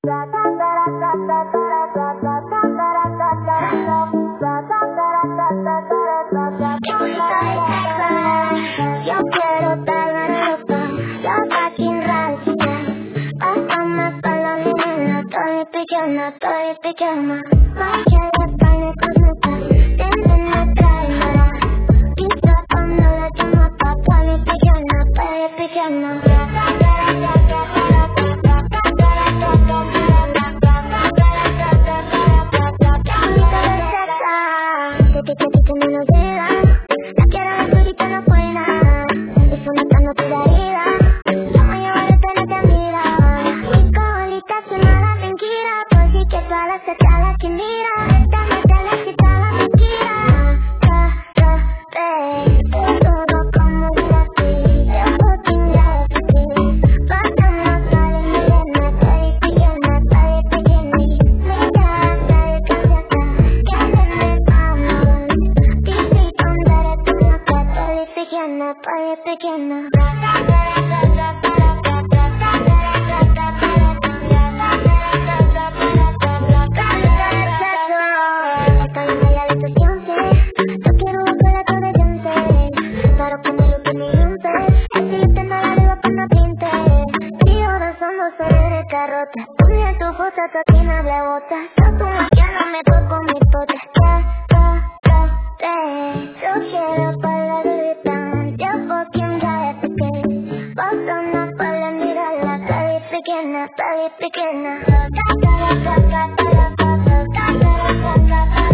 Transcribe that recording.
Yo quiero estar en Europa, yo fucking racista. Pásame pa' la nena, estoy pijama. Vaya la carne con esta, tiene una traina. Pizza cuando la llama pa' pijama. Que me lo diga, la quiero ver solita no fuera. Eso matando tu herida, yo me llevaré toda la mira. Mi colita se me da tranquila, por si que sale se te la que mira. Esta me te la quita la mentira. Todo como gratis, yo fucking gratis. Pasando sale mi nena, estoy pijama. Me encanta de caseta, que me amo. Pequeña. Tu foto, tu tina de bota. Yo tu mañana me toco mi pote. Yo quiero para la yo fucking got vos no puedes mirarla, pequeña.